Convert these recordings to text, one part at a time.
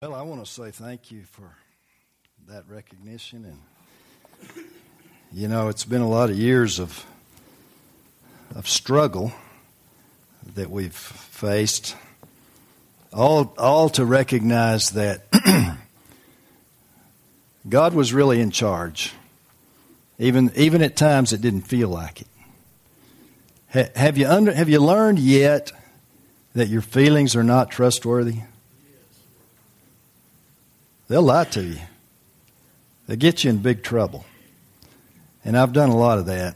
Well, I want to say thank you for that recognition. And, it's been a lot of years of struggle that we've faced, all to recognize that God was really in charge. Even at times it didn't feel like it. Have you learned yet that your feelings are not trustworthy? They'll lie to you. They'll get you in big trouble. And I've done a lot of that.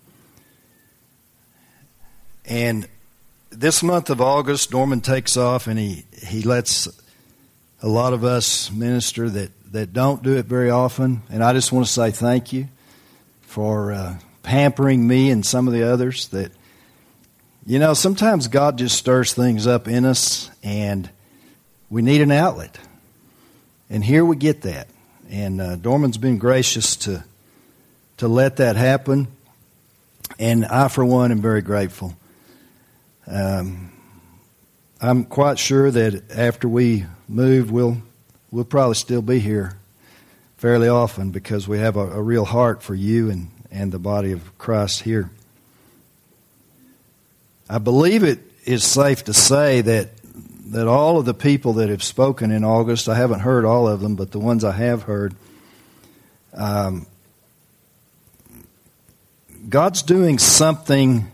And this month of August, Norman takes off and he lets a lot of us minister that don't do it very often. And I just want to say thank you for pampering me and some of the others that, sometimes God just stirs things up in us and we need an outlet. And here we get that. And Norman's been gracious to let that happen. And I, for one, am very grateful. I'm quite sure that after we move, we'll probably still be here fairly often because we have a real heart for you and the body of Christ here. I believe it is safe to say that all of the people that have spoken in August, I haven't heard all of them, but the ones I have heard, God's doing something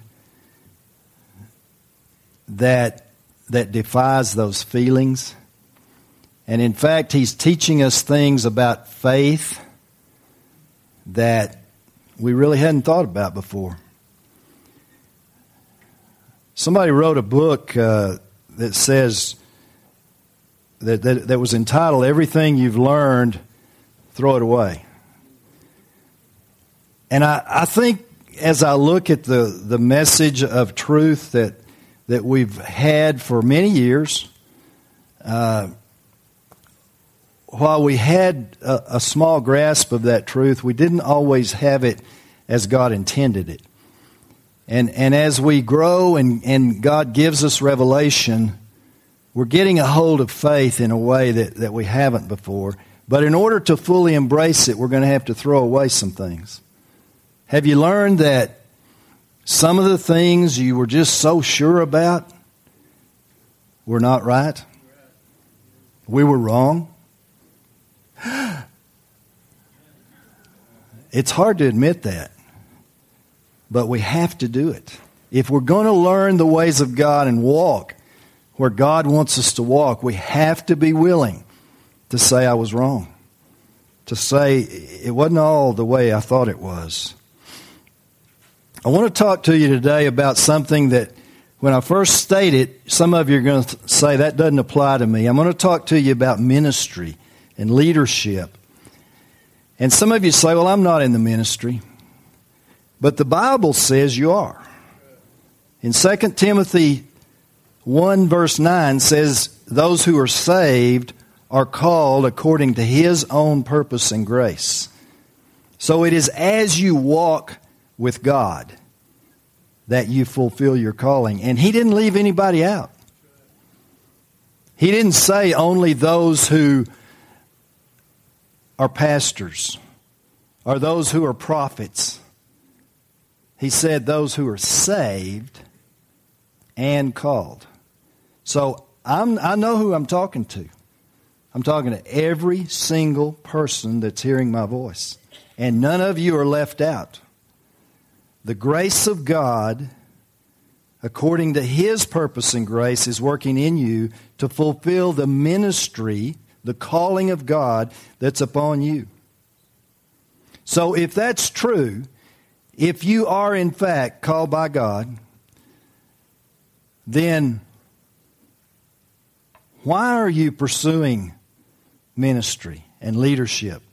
that defies those feelings. And in fact, He's teaching us things about faith that we really hadn't thought about before. Somebody wrote a book that says that was entitled "Everything You've Learned, Throw It Away." And I think as I look at the message of truth that we've had for many years, while we had a small grasp of that truth, we didn't always have it as God intended it. And as we grow and God gives us revelation, we're getting a hold of faith in a way that we haven't before. But in order to fully embrace it, we're going to have to throw away some things. Have you learned that some of the things you were just so sure about were not right? We were wrong. It's hard to admit that. But we have to do it. If we're going to learn the ways of God and walk where God wants us to walk, we have to be willing to say I was wrong. To say it wasn't all the way I thought it was. I want to talk to you today about something that when I first state it, some of you are going to say that doesn't apply to me. I'm going to talk to you about ministry and leadership. And some of you say, well, I'm not in the ministry. But the Bible says you are. In 2 Timothy 1 verse 9 says, those who are saved are called according to His own purpose and grace. So it is as you walk with God that you fulfill your calling. And He didn't leave anybody out. He didn't say only those who are pastors or those who are prophets. He said those who are saved and called. So I know who I'm talking to. I'm talking to every single person that's hearing my voice. And none of you are left out. The grace of God, according to His purpose and grace, is working in you to fulfill the ministry, the calling of God that's upon you. So if that's true, if you are in fact called by God, then why are you pursuing ministry and leadership?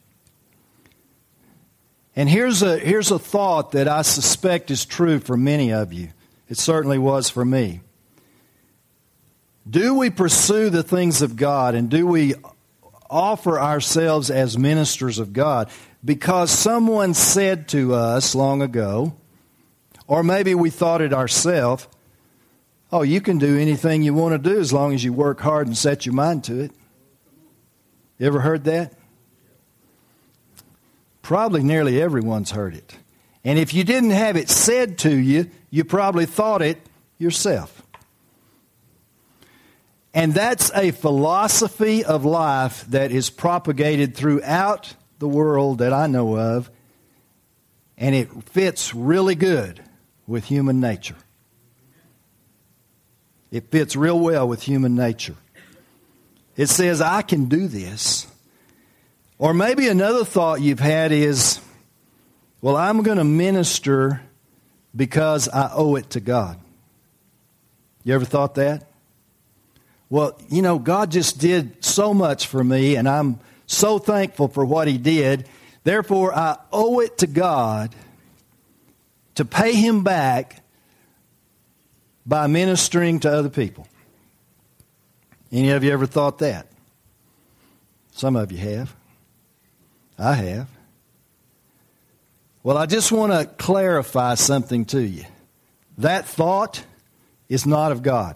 And here's a thought that I suspect is true for many of you. It certainly was for me. Do we pursue the things of God and do we offer ourselves as ministers of God because someone said to us long ago, or maybe we thought it ourselves, oh, you can do anything you want to do as long as you work hard and set your mind to it. You ever heard that? Probably nearly everyone's heard it. And if you didn't have it said to you, you probably thought it yourself. And that's a philosophy of life that is propagated throughout the world that I know of, and it fits really good with human nature. It fits real well with human nature. It says, I can do this. Or maybe another thought you've had is, well, I'm going to minister because I owe it to God. You ever thought that? Well, you know, God just did so much for me, and I'm so thankful for what He did. Therefore, I owe it to God to pay Him back by ministering to other people. Any of you ever thought that? Some of you have. I have. Well, I just want to clarify something to you. That thought is not of God.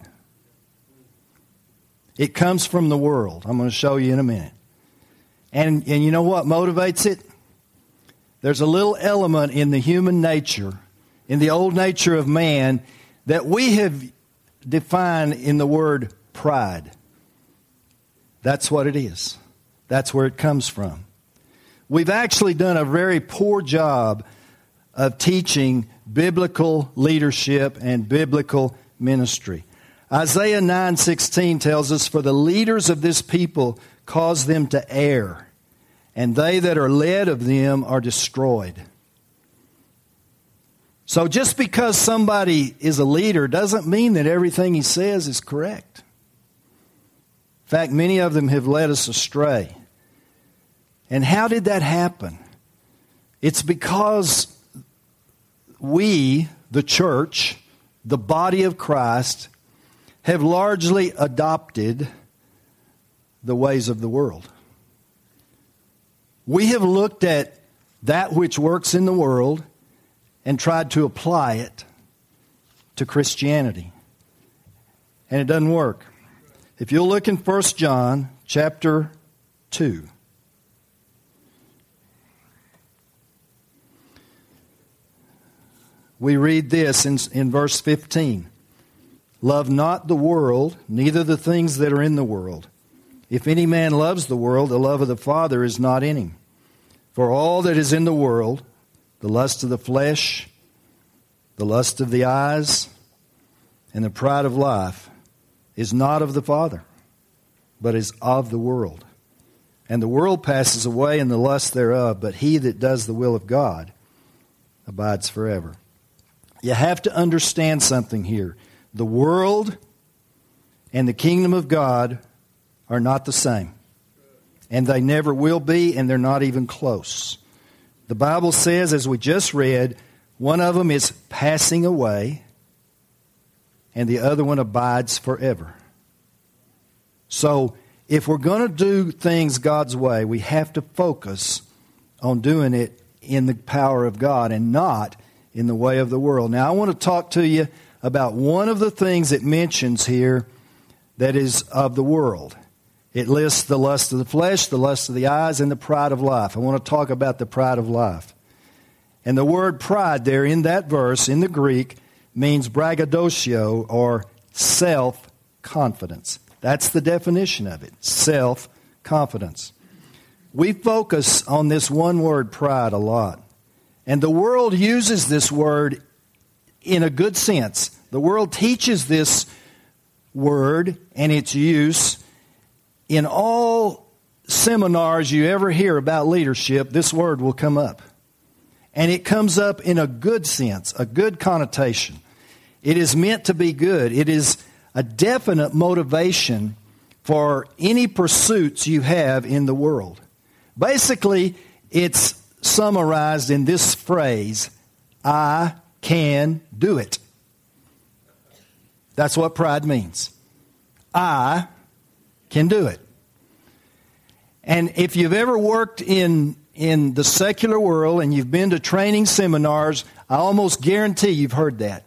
It comes from the world. I'm going to show you in a minute. And you know what motivates it? There's a little element in the human nature, in the old nature of man, that we have defined in the word pride. That's what it is. That's where it comes from. We've actually done a very poor job of teaching biblical leadership and biblical ministry. Isaiah 9:16 tells us, for the leaders of this people cause them to err, and they that are led of them are destroyed. So just because somebody is a leader doesn't mean that everything he says is correct. In fact, many of them have led us astray. And how did that happen? It's because we, the church, the body of Christ, have largely adopted the ways of the world. We have looked at that which works in the world and tried to apply it to Christianity. And it doesn't work. If you'll look in 1 John chapter 2. We read this in verse 15. Love not the world, neither the things that are in the world. If any man loves the world, the love of the Father is not in him. For all that is in the world, the lust of the flesh, the lust of the eyes, and the pride of life, is not of the Father, but is of the world. And the world passes away and the lust thereof, but he that does the will of God abides forever. You have to understand something here. The world and the kingdom of God are not the same. And they never will be, and they're not even close. The Bible says, as we just read, one of them is passing away, and the other one abides forever. So, if we're going to do things God's way, we have to focus on doing it in the power of God and not in the way of the world. Now, I want to talk to you about one of the things it mentions here that is of the world. It lists the lust of the flesh, the lust of the eyes, and the pride of life. I want to talk about the pride of life. And the word pride there in that verse, in the Greek, means braggadocio, or self-confidence. That's the definition of it, self-confidence. We focus on this one word, pride, a lot. And the world uses this word in a good sense. The world teaches this word and its use in all seminars you ever hear about leadership. This word will come up. And it comes up in a good sense, a good connotation. It is meant to be good. It is a definite motivation for any pursuits you have in the world. Basically, it's summarized in this phrase, I can do it. That's what pride means. I can do it. And if you've ever worked in the secular world and you've been to training seminars, I almost guarantee you've heard that.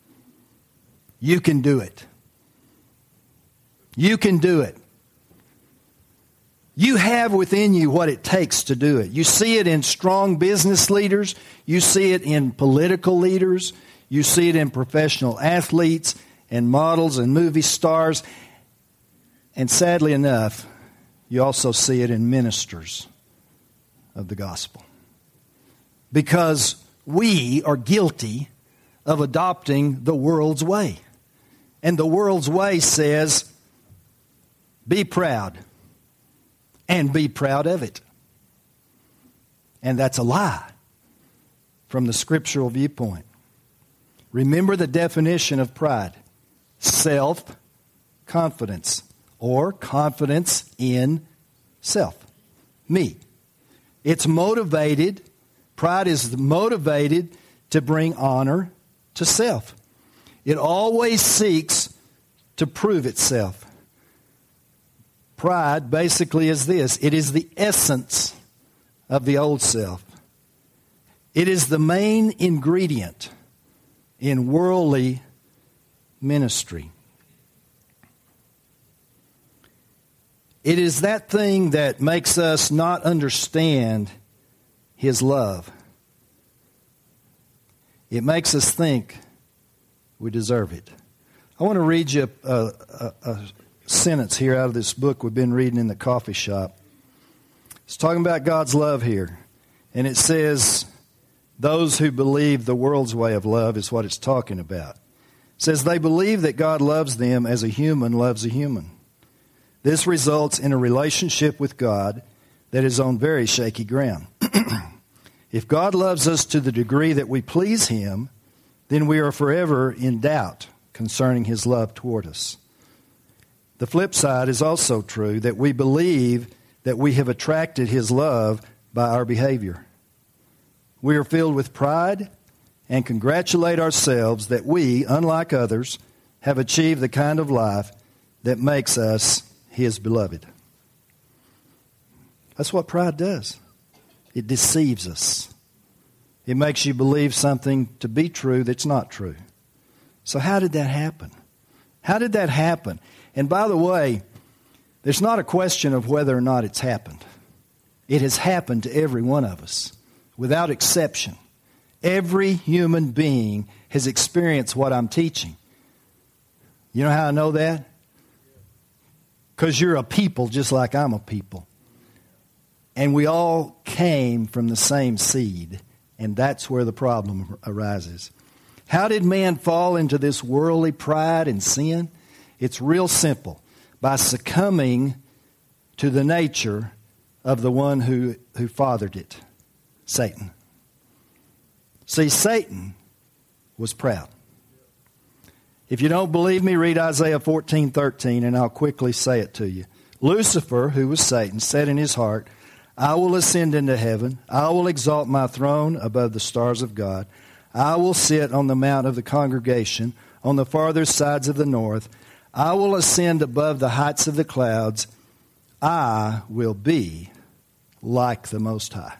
You can do it. You can do it. You have within you what it takes to do it. You see it in strong business leaders. You see it in political leaders. You see it in professional athletes and models and movie stars. And sadly enough, you also see it in ministers of the gospel. Because we are guilty of adopting the world's way. And the world's way says, be proud. And be proud of it. And that's a lie from the scriptural viewpoint. Remember the definition of pride. Self-confidence. Or confidence in self. Me. It's motivated. Pride is motivated to bring honor to self. It always seeks to prove itself. Pride basically is this. It is the essence of the old self. It is the main ingredient in worldly ministry. It is that thing that makes us not understand His love. It makes us think we deserve it. I want to read you a sentence here out of this book we've been reading in the coffee shop. It's talking about God's love here. And it says, those who believe the world's way of love is what it's talking about. It says they believe that God loves them as a human loves a human. This results in a relationship with God that is on very shaky ground. If God loves us to the degree that we please Him, then we are forever in doubt concerning His love toward us. The flip side is also true, that we believe that we have attracted His love by our behavior. We are filled with pride and congratulate ourselves that we, unlike others, have achieved the kind of life that makes us His beloved. That's what pride does. It deceives us. It makes you believe something to be true that's not true. So how did that happen? How did that happen? And by the way, there's not a question of whether or not it's happened. It has happened to every one of us, without exception. Every human being has experienced what I'm teaching. You know how I know that? Because you're a people just like I'm a people. And we all came from the same seed. And that's where the problem arises. How did man fall into this worldly pride and sin? It's real simple. By succumbing to the nature of the one who fathered it, Satan. See, Satan was proud. If you don't believe me, read Isaiah 14:13, and I'll quickly say it to you. Lucifer, who was Satan, said in his heart, I will ascend into heaven. I will exalt my throne above the stars of God. I will sit on the mount of the congregation on the farther sides of the north. I will ascend above the heights of the clouds. I will be like the Most High.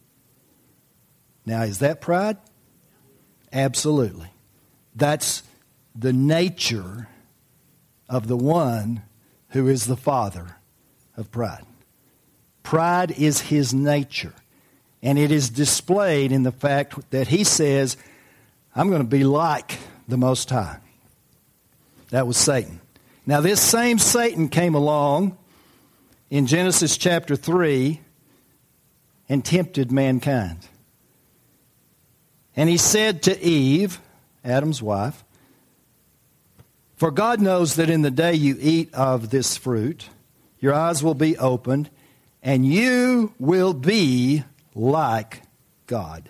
Now, is that pride? Absolutely. That's the nature of the one who is the father of pride. Pride is his nature. And it is displayed in the fact that he says, I'm going to be like the Most High. That was Satan. Now this same Satan came along in Genesis chapter 3 and tempted mankind. And he said to Eve, Adam's wife, for God knows that in the day you eat of this fruit, your eyes will be opened, and you will be like God.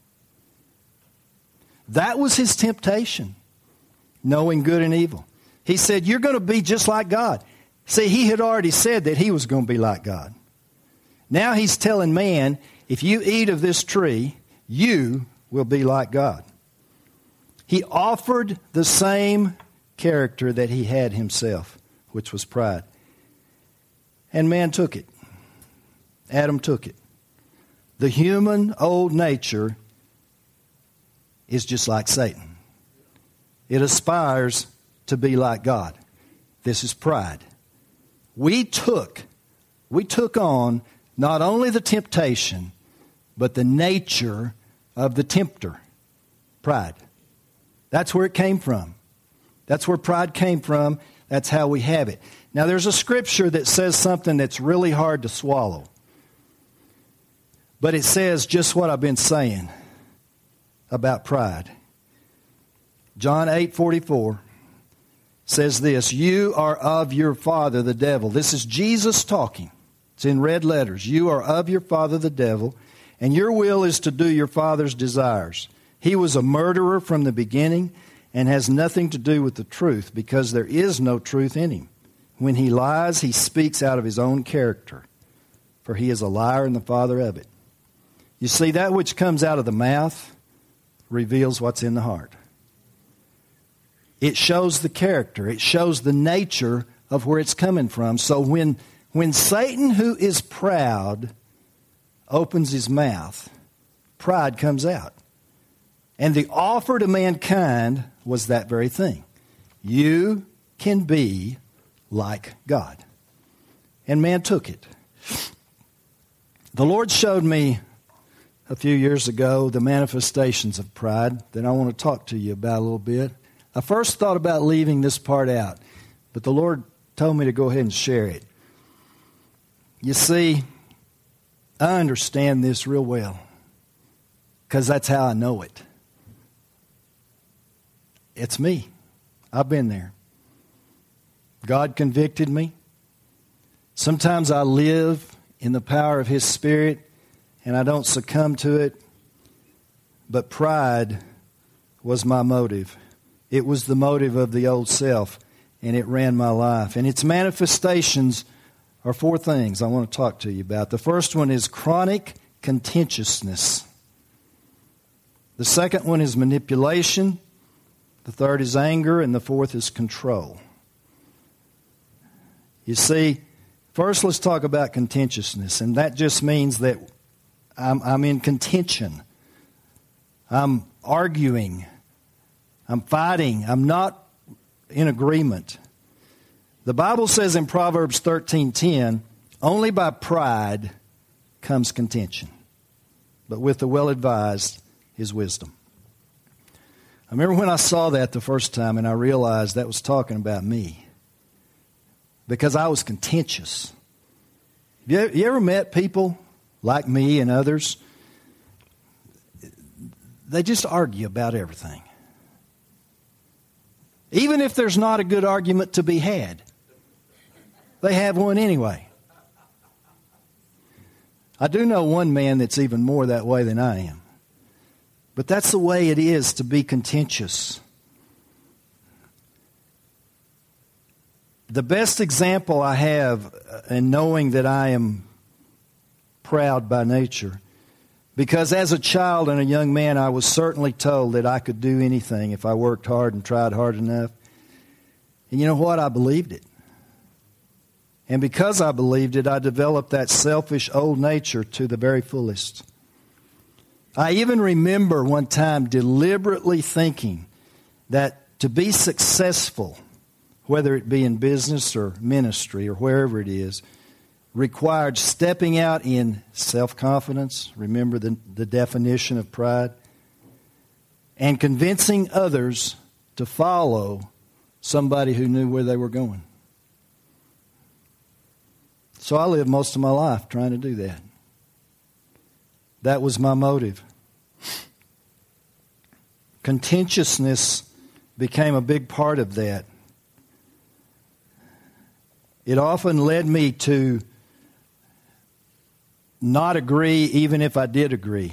That was his temptation, knowing good and evil. He said, you're going to be just like God. See, he had already said that he was going to be like God. Now he's telling man, if you eat of this tree, you will be like God. He offered the same character that he had himself, which was pride. And man took it. Adam took it. The human old nature is just like Satan. It aspires to be like God. This is pride. We took We took on not only the temptation, but the nature of the tempter, pride. That's where it came from. That's where pride came from. That's how we have it. Now, there's a scripture that says something that's really hard to swallow. But it says just what I've been saying about pride. John 8:44 says this, "You are of your father, the devil." This is Jesus talking. It's in red letters. "You are of your father, the devil, and your will is to do your father's desires. He was a murderer from the beginning and has nothing to do with the truth, because there is no truth in him. When he lies, he speaks out of his own character, for he is a liar and the father of it." You see, that which comes out of the mouth reveals what's in the heart. It shows the character. It shows the nature of where it's coming from. So when Satan, who is proud, opens his mouth, pride comes out. And the offer to mankind was that very thing. You can be like God. And man took it. The Lord showed me a few years ago the manifestations of pride that I want to talk to you about a little bit. I first thought about leaving this part out, but the Lord told me to go ahead and share it. You see, I understand this real well because that's how I know it. It's me. I've been there. God convicted me. Sometimes I live in the power of His Spirit and I don't succumb to it. But pride was my motive. It was the motive of the old self, and it ran my life. And its manifestations are four things I want to talk to you about. The first one is chronic contentiousness. The second one is manipulation. The third is anger, and the fourth is control. You see, first let's talk about contentiousness, and that just means that I'm in contention. I'm arguing. I'm fighting. I'm not in agreement. The Bible says in Proverbs 13:10, only by pride comes contention, but with the well-advised is wisdom. I remember when I saw that the first time and I realized that was talking about me because I was contentious. You ever met people like me and others? They just argue about everything. Even if there's not a good argument to be had, they have one anyway. I do know one man that's even more that way than I am. But that's the way it is to be contentious. The best example I have in knowing that I am proud by nature, because as a child and a young man, I was certainly told that I could do anything if I worked hard and tried hard enough. And you know what? I believed it. And because I believed it, I developed that selfish old nature to the very fullest. I even remember one time deliberately thinking that to be successful, whether it be in business or ministry or wherever it is, required stepping out in self-confidence, remember the definition of pride, and convincing others to follow somebody who knew where they were going. So I lived most of my life trying to do that. That was my motive. Contentiousness became a big part of that. It often led me to not agree even if I did agree,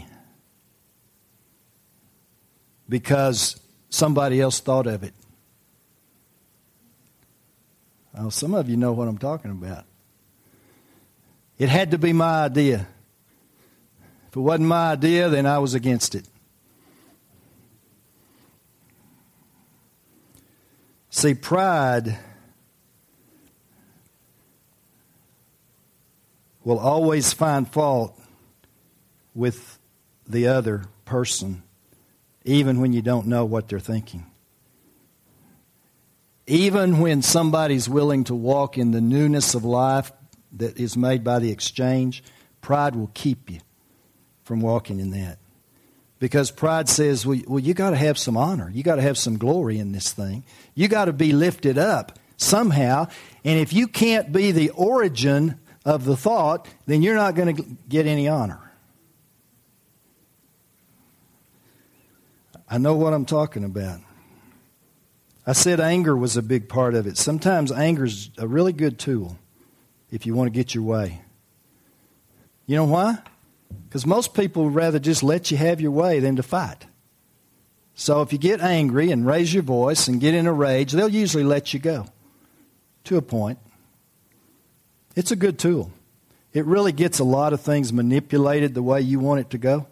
because somebody else thought of it. Oh, some of you know what I'm talking about. It had to be my idea. If it wasn't my idea, then I was against it. See, pride will always find fault with the other person, even when you don't know what they're thinking. Even when somebody's willing to walk in the newness of life that is made by the exchange, pride will keep you from walking in that. Because pride says, well, you got to have some honor. You got to have some glory in this thing. You got to be lifted up somehow. And if you can't be the origin of the thought, then you're not going to get any honor. I know what I'm talking about. I said anger was a big part of it. Sometimes anger is a really good tool if you want to get your way. You know why? Because most people would rather just let you have your way than to fight. So if you get angry and raise your voice and get in a rage, they'll usually let you go to a point. It's a good tool. It really gets a lot of things manipulated the way you want it to go.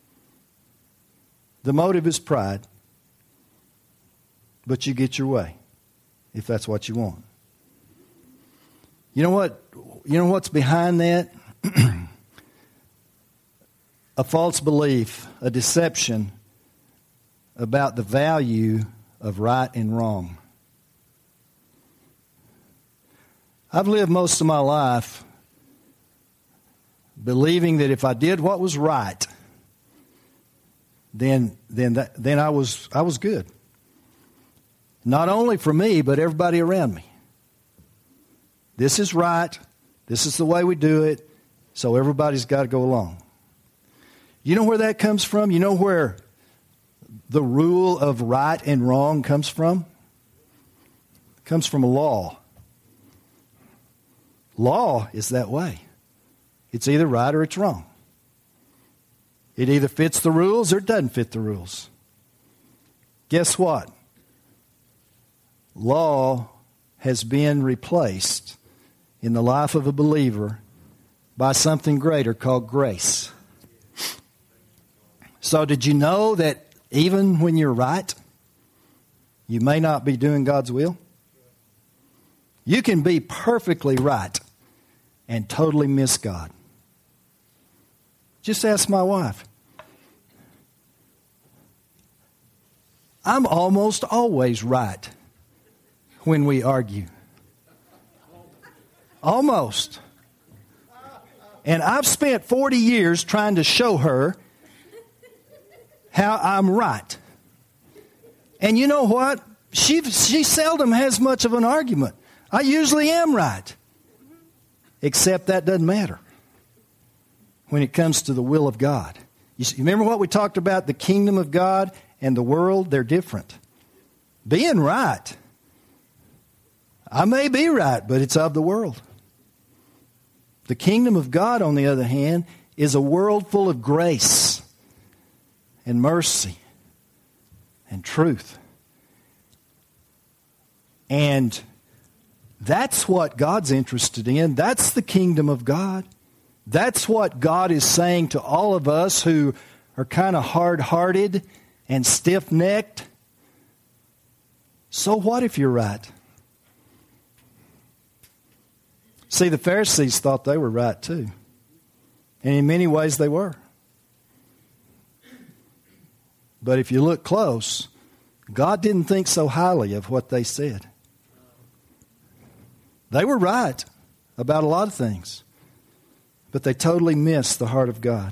The motive is pride, but you get your way if that's what you want. You know what? You know what's behind that? A false belief, a deception about the value of right and wrong. I've lived most of my life believing that if I did what was right, then I was good. Not only for me, but everybody around me. This is right. This is the way we do it. So everybody's got to go along. You know where that comes from? You know where the rule of right and wrong comes from? It comes from a law. Law is that way. It's either right or it's wrong. It either fits the rules or it doesn't fit the rules. Guess what? Law has been replaced in the life of a believer by something greater called grace. So did you know that even when you're right, you may not be doing God's will? You can be perfectly right and totally miss God. Just ask my wife. I'm almost always right when we argue. Almost. And I've spent 40 years trying to show her how I'm right. And you know what? She seldom has much of an argument. I usually am right. Except that doesn't matter when it comes to the will of God. You remember what we talked about? The kingdom of God and the world, they're different. Being right, I may be right, but it's of the world. The kingdom of God, on the other hand, is a world full of grace and mercy and truth. And that's what God's interested in. That's the kingdom of God. That's what God is saying to all of us who are kind of hard-hearted and stiff-necked. So what if you're right? See, the Pharisees thought they were right too. And in many ways they were. But if you look close, God didn't think so highly of what they said. They were right about a lot of things, but they totally missed the heart of God.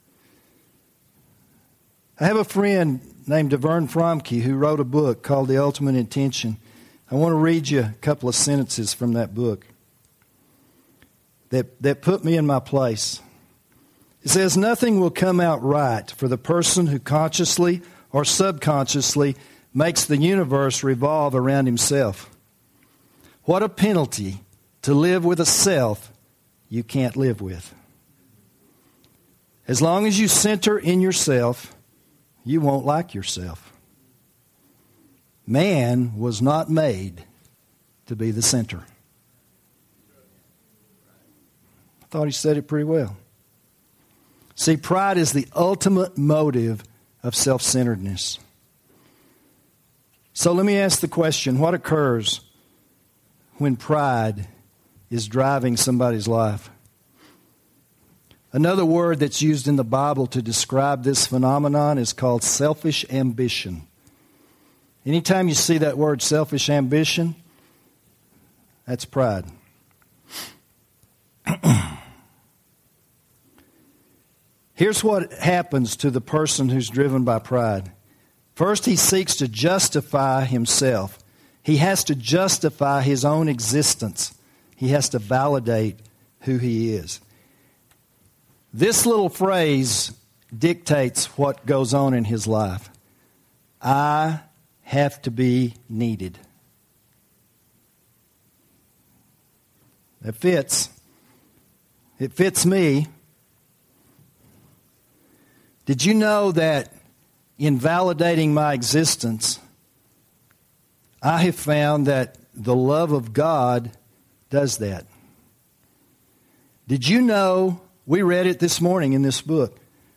I have a friend named DeVern Fromke who wrote a book called The Ultimate Intention. I want to read you a couple of sentences from that book that put me in my place. It says, "Nothing will come out right for the person who consciously or subconsciously makes the universe revolve around himself. What a penalty to live with a self you can't live with. As long as you center in yourself, you won't like yourself. Man was not made to be the center." I thought he said it pretty well. See, pride is the ultimate motive of self-centeredness. So let me ask the question, what occurs when pride is driving somebody's life? Another word that's used in the Bible to describe this phenomenon is called selfish ambition. Anytime you see that word selfish ambition, that's pride. Here's what happens to the person who's driven by pride. First, he seeks to justify himself. He has to justify his own existence. He has to validate who he is. This little phrase dictates what goes on in his life. I have to be needed. It fits. It fits me. Did you know that in validating my existence, I have found that the love of God does that? Did you know, we read it this morning in this book.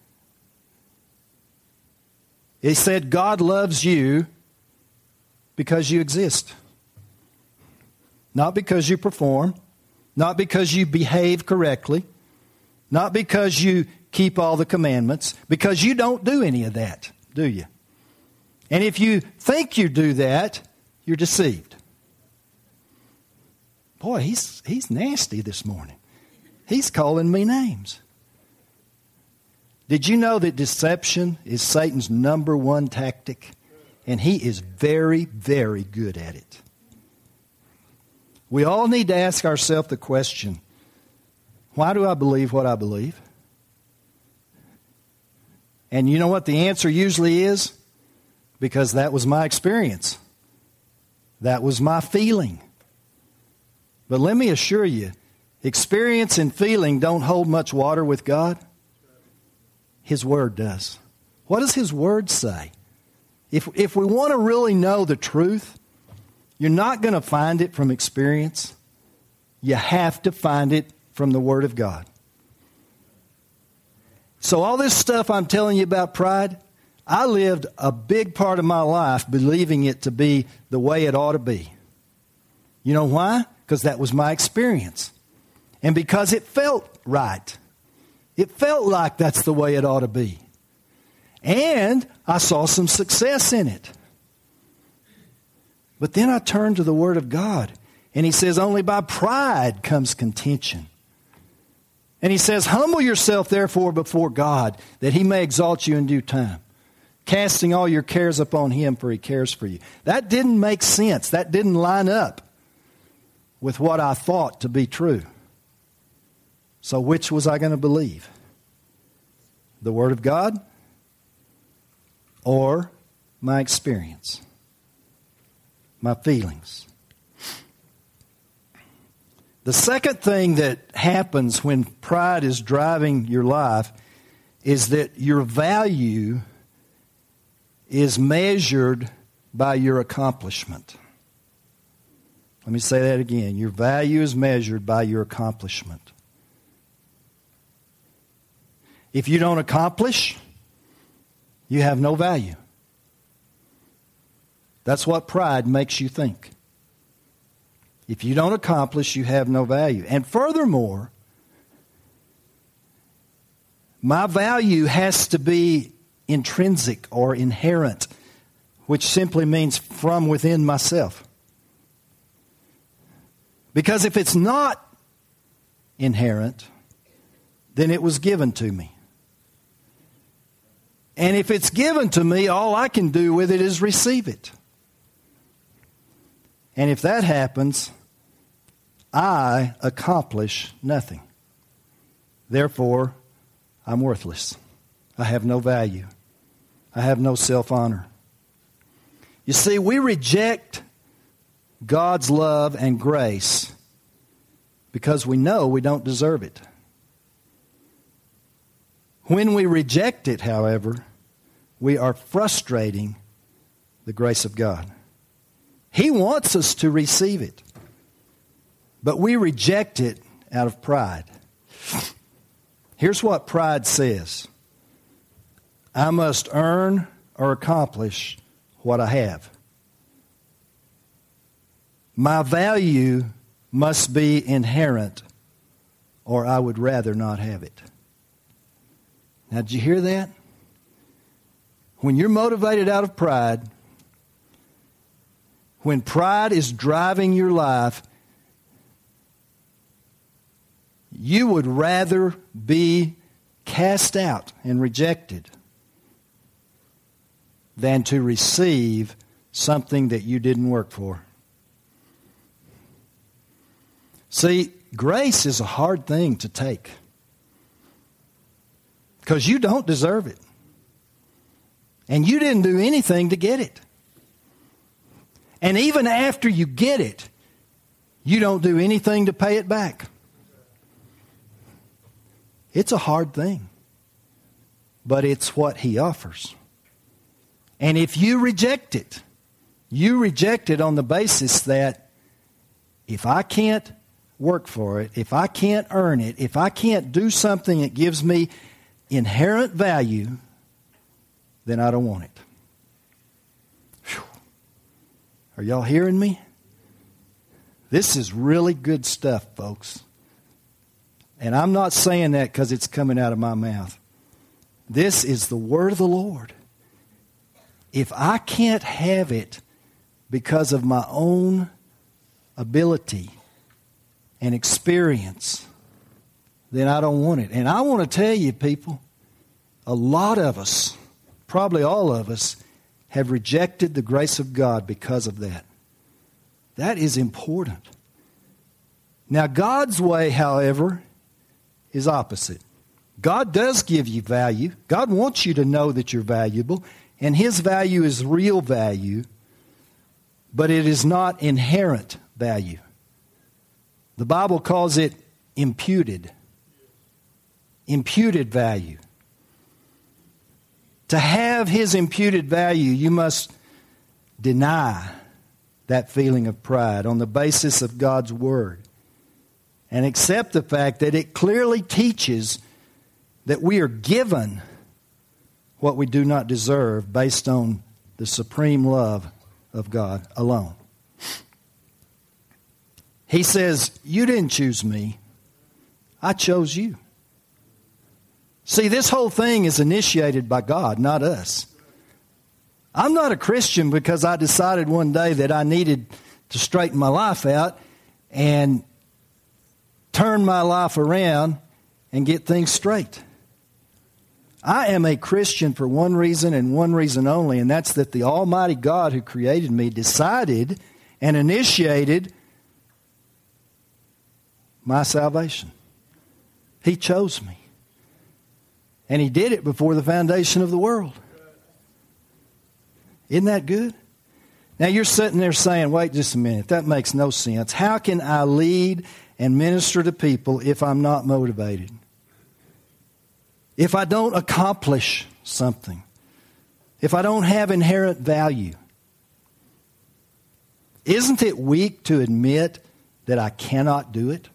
It said God loves you because you exist. Not because you perform, not because you behave correctly, not because you keep all the commandments, because you don't do any of that, do you? And if you think you do that, you're deceived. Boy, he's nasty this morning. He's calling me names. Did you know that deception is Satan's number one tactic? And he is very, very good at it. We all need to ask ourselves the question, why do I believe what I believe? And you know what the answer usually is? Because that was my experience. That was my feeling. But let me assure you, experience and feeling don't hold much water with God. His Word does. What does His Word say? If we want to really know the truth, you're not going to find it from experience. You have to find it from the Word of God. So all this stuff I'm telling you about pride, I lived a big part of my life believing it to be the way it ought to be. You know why? Because that was my experience. And because it felt right. It felt like that's the way it ought to be. And I saw some success in it. But then I turned to the Word of God. And He says, only by pride comes contention. And He says, humble yourself therefore before God, that He may exalt you in due time. Casting all your cares upon Him, for He cares for you. That didn't make sense. That didn't line up with what I thought to be true. So which was I going to believe? The Word of God or my experience? My feelings? The second thing that happens when pride is driving your life is that your value is measured by your accomplishment. Let me say that again. Your value is measured by your accomplishment. If you don't accomplish, you have no value. That's what pride makes you think. If you don't accomplish, you have no value. And furthermore, my value has to be intrinsic or inherent, which simply means from within myself. Because if it's not inherent, then it was given to me. And if it's given to me, all I can do with it is receive it. And if that happens, I accomplish nothing. Therefore, I'm worthless. I have no value. I have no self-honor. You see, we reject God's love and grace because we know we don't deserve it. When we reject it, however, we are frustrating the grace of God. He wants us to receive it, but we reject it out of pride. Here's what pride says. I must earn or accomplish what I have. My value must be inherent, or I would rather not have it. Now, did you hear that? When you're motivated out of pride, when pride is driving your life, you would rather be cast out and rejected than to receive something that you didn't work for. See, grace is a hard thing to take because you don't deserve it. And you didn't do anything to get it. And even after you get it, you don't do anything to pay it back. It's a hard thing. But it's what He offers. And if you reject it, you reject it on the basis that if I can't work for it, if I can't earn it, if I can't do something that gives me inherent value, then I don't want it. Whew. Are y'all hearing me? This is really good stuff, folks. And I'm not saying that because it's coming out of my mouth. This is the word of the Lord. If I can't have it because of my own ability and experience, then I don't want it. And I want to tell you, people, a lot of us, probably all of us, have rejected the grace of God because of that. That is important. Now, God's way, however, is opposite. God does give you value. God wants you to know that you're valuable, and His value is real value, but it is not inherent value. The Bible calls it imputed. Imputed value. To have His imputed value, you must deny that feeling of pride on the basis of God's Word and accept the fact that it clearly teaches that we are given what we do not deserve based on the supreme love of God alone. He says, you didn't choose me. I chose you. See, this whole thing is initiated by God, not us. I'm not a Christian because I decided one day that I needed to straighten my life out and turn my life around and get things straight. I am a Christian for one reason and one reason only, and that's that the Almighty God who created me decided and initiated my salvation. He chose me. And He did it before the foundation of the world. Isn't that good? Now you're sitting there saying, wait just a minute, that makes no sense. How can I lead and minister to people if I'm not motivated? If I don't accomplish something? If I don't have inherent value? Isn't it weak to admit that I cannot do it?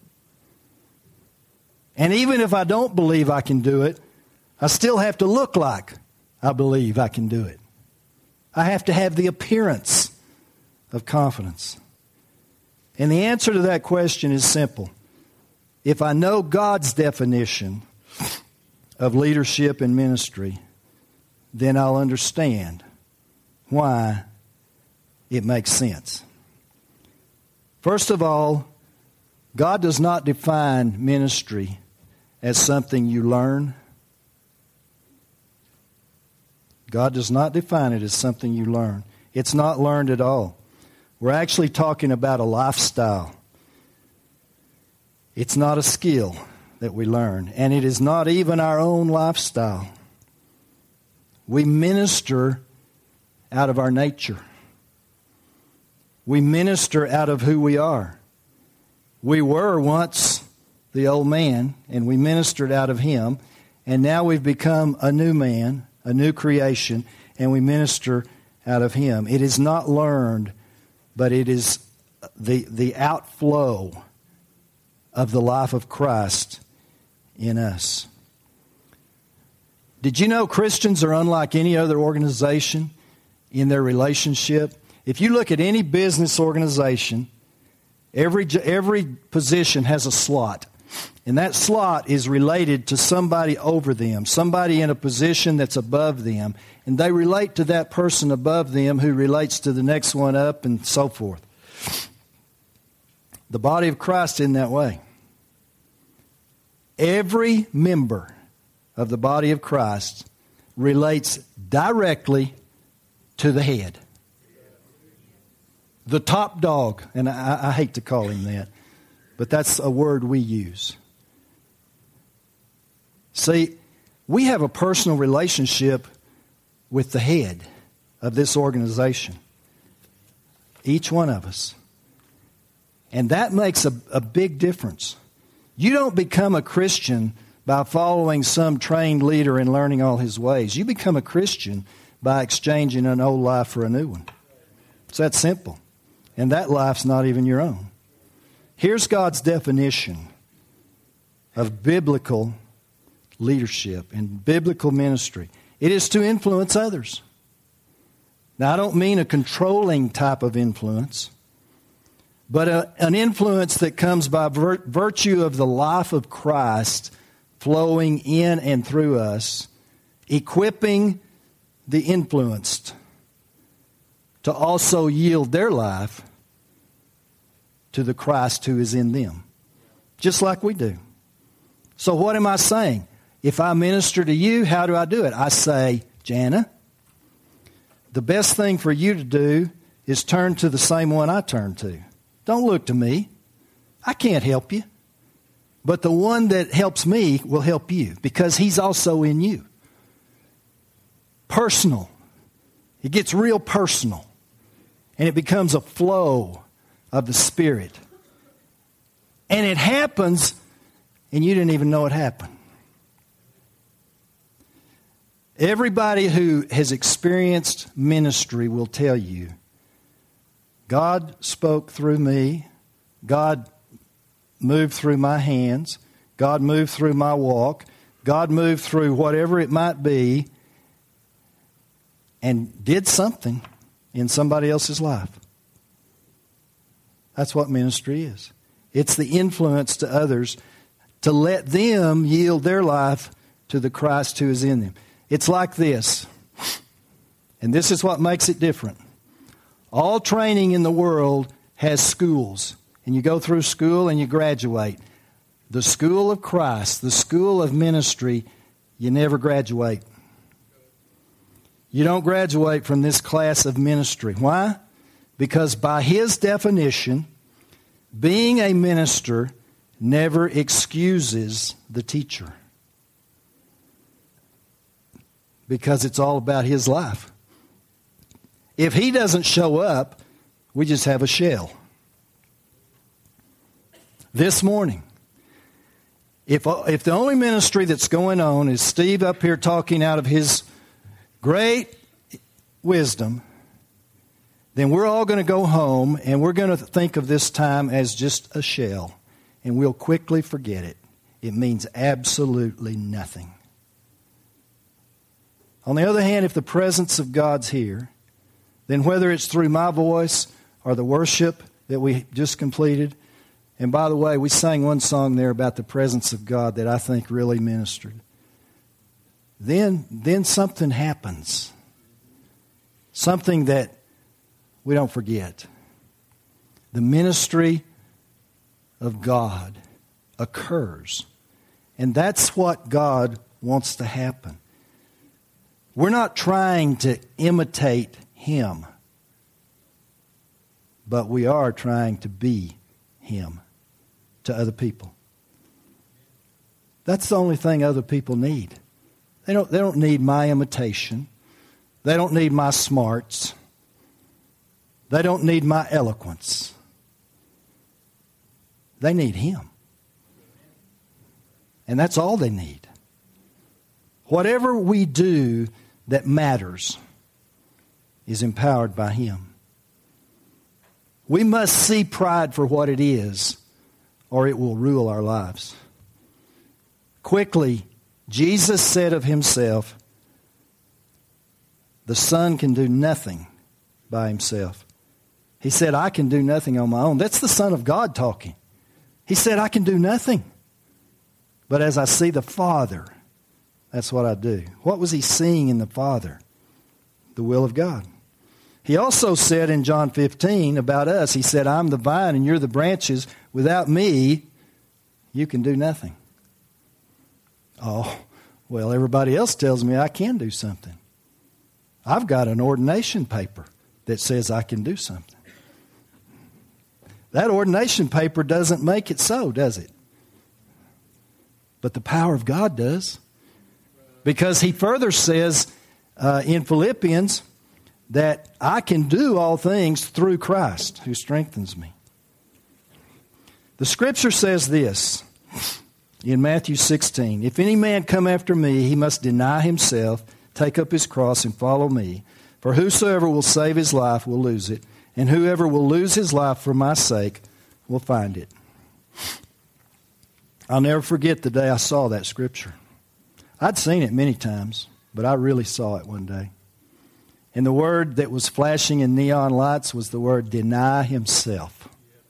And even if I don't believe I can do it, I still have to look like I believe I can do it. I have to have the appearance of confidence. And the answer to that question is simple. If I know God's definition of leadership and ministry, then I'll understand why it makes sense. First of all, God does not define ministry as something you learn. God does not define it as something you learn. It's not learned at all. We're actually talking about a lifestyle. It's not a skill that we learn, and it is not even our own lifestyle. We minister out of our nature. We minister out of who we are. We were once the old man, and we ministered out of him, and now we've become a new man, a new creation, and we minister out of him. It is not learned, but it is the outflow of the life of Christ in us. Did you know Christians are unlike any other organization in their relationship? If you look at any business organization, every position has a slot. And that slot is related to somebody over them, somebody in a position that's above them. And they relate to that person above them who relates to the next one up and so forth. The body of Christ in that way. Every member of the body of Christ relates directly to the head. The top dog, and I hate to call him that, but that's a word we use. See, we have a personal relationship with the head of this organization. Each one of us. And that makes a big difference. You don't become a Christian by following some trained leader and learning all his ways. You become a Christian by exchanging an old life for a new one. It's that simple. And that life's not even your own. Here's God's definition of biblical leadership and biblical ministry. It is to influence others. Now, I don't mean a controlling type of influence, but an influence that comes by virtue of the life of Christ flowing in and through us, equipping the influenced to also yield their life to the Christ who is in them, just like we do. So what am I saying? If I minister to you, how do I do it? I say, Jana, the best thing for you to do is turn to the same one I turn to. Don't look to me. I can't help you. But the one that helps me will help you because he's also in you. Personal. It gets real personal. And it becomes a flow of the Spirit. And it happens, and you didn't even know it happened. Everybody who has experienced ministry will tell you, God spoke through me, God moved through my hands, God moved through my walk, God moved through whatever it might be, and did something in somebody else's life. That's what ministry is. It's the influence to others to let them yield their life to the Christ who is in them. It's like this, and this is what makes it different. All training in the world has schools, and you go through school and you graduate. The school of Christ, the school of ministry, you never graduate. You don't graduate from this class of ministry. Why? Because by his definition, being a minister never excuses the teacher. Because it's all about his life. If he doesn't show up, we just have a shell. This morning, if the only ministry that's going on is Steve up here talking out of his great wisdom, then we're all going to go home and we're going to think of this time as just a shell. And we'll quickly forget it. It means absolutely nothing. On the other hand, if the presence of God's here, then whether it's through my voice or the worship that we just completed, and by the way, we sang one song there about the presence of God that I think really ministered. Then something happens. Something that we don't forget. The ministry of God occurs. And that's what God wants to happen. We're not trying to imitate him, but we are trying to be him to other people. That's the only thing other people need. They don't need my imitation. They don't need my smarts. They don't need my eloquence. They need him. And that's all they need. Whatever we do that matters is empowered by him. We must see pride for what it is, or it will rule our lives. Quickly, Jesus said of himself, the Son can do nothing by himself. He said, I can do nothing on my own. That's the Son of God talking. He said, I can do nothing. But as I see the Father, that's what I do. What was he seeing in the Father? The will of God. He also said in John 15 about us, he said, I'm the vine and you're the branches. Without me, you can do nothing. Oh, Well, everybody else tells me I can do something. I've got an ordination paper that says I can do something. That ordination paper doesn't make it so, does it? But the power of God does. Because he further says in Philippians that I can do all things through Christ who strengthens me. The Scripture says this in Matthew 16, if any man come after me, he must deny himself, take up his cross, and follow me. For whosoever will save his life will lose it, and whoever will lose his life for my sake will find it. I'll never forget the day I saw that Scripture. I'd seen it many times, but I really saw it one day. And the word that was flashing in neon lights was the word deny himself.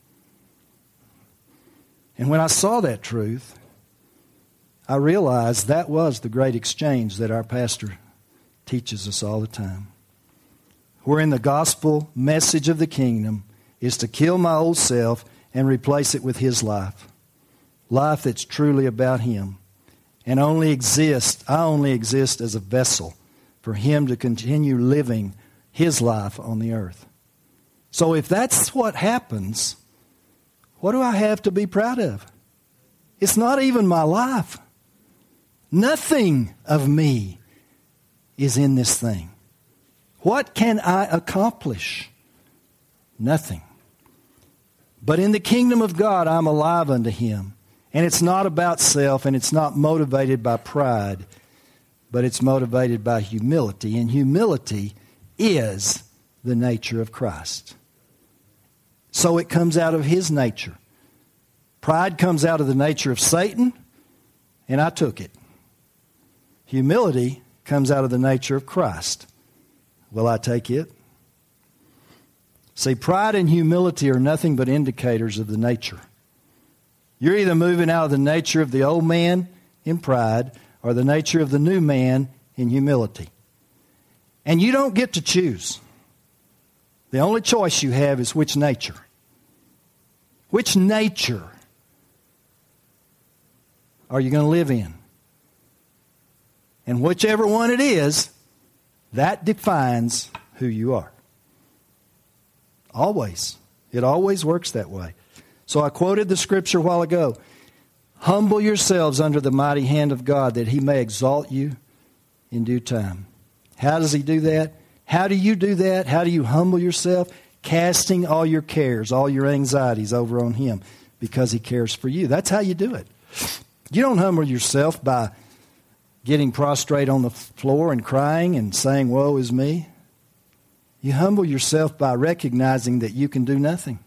And when I saw that truth, I realized that was the great exchange that our pastor teaches us all the time. Wherein the gospel message of the kingdom is to kill my old self and replace it with his life. Life that's truly about him. And I only exist as a vessel for him to continue living his life on the earth. So if that's what happens, what do I have to be proud of? It's not even my life. Nothing of me is in this thing. What can I accomplish? Nothing. But in the kingdom of God, I'm alive unto him. And it's not about self, and it's not motivated by pride, but it's motivated by humility. And humility is the nature of Christ. So it comes out of his nature. Pride comes out of the nature of Satan, and I took it. Humility comes out of the nature of Christ. Will I take it? See, pride and humility are nothing but indicators of the nature. You're either moving out of the nature of the old man in pride or the nature of the new man in humility. And you don't get to choose. The only choice you have is which nature. Which nature are you going to live in? And whichever one it is, that defines who you are. Always. It always works that way. So I quoted the Scripture a while ago. Humble yourselves under the mighty hand of God that he may exalt you in due time. How does he do that? How do you do that? How do you humble yourself? Casting all your cares, all your anxieties over on him because he cares for you. That's how you do it. You don't humble yourself by getting prostrate on the floor and crying and saying, woe is me. You humble yourself by recognizing that you can do nothing.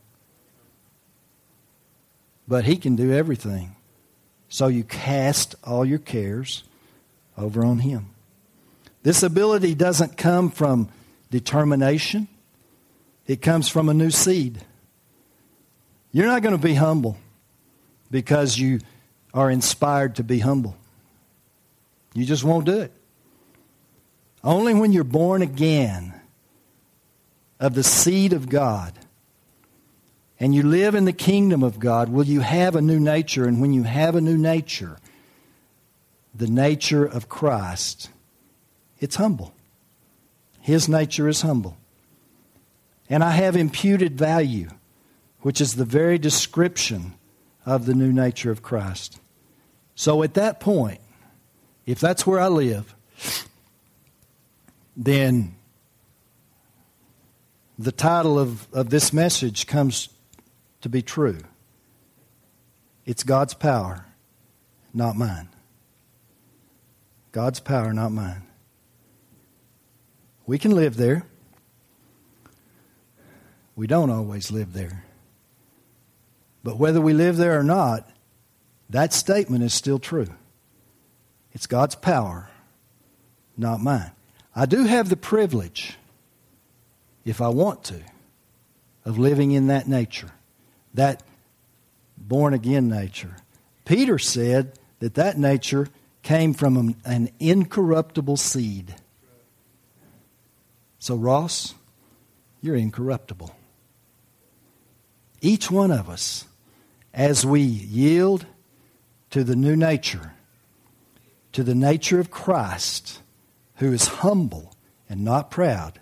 But he can do everything. So you cast all your cares over on him. This ability doesn't come from determination. It comes from a new seed. You're not going to be humble because you are inspired to be humble. You just won't do it. Only when you're born again of the seed of God and you live in the kingdom of God will you have a new nature. And when you have a new nature, the nature of Christ, it's humble. His nature is humble. And I have imputed value, which is the very description of the new nature of Christ. So at that point, if that's where I live, then the title of this message comes to be true. It's God's power, not mine. God's power, not mine. We can live there. We don't always live there. But whether we live there or not, that statement is still true. It's God's power, not mine. I do have the privilege, if I want to, of living in that nature, that born-again nature. Peter said that nature came from an incorruptible seed. So, Ross, you're incorruptible. Each one of us, as we yield to the new nature, to the nature of Christ, who is humble and not proud,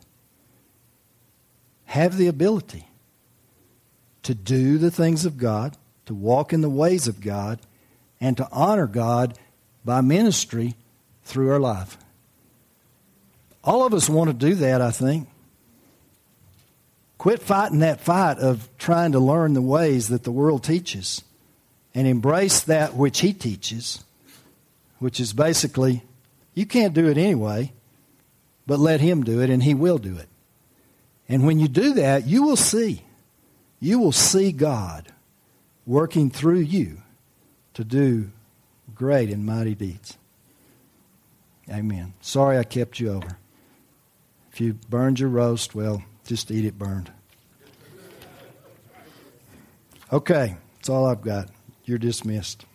have the ability to do the things of God, to walk in the ways of God, and to honor God by ministry through our life. All of us want to do that, I think. Quit fighting that fight of trying to learn the ways that the world teaches and embrace that which He teaches, which is basically, you can't do it anyway, but let Him do it and He will do it. And when you do that, you will see God working through you to do great and mighty deeds. Amen. Sorry I kept you over. If you burned your roast, well, just eat it burned. Okay, that's all I've got. You're dismissed.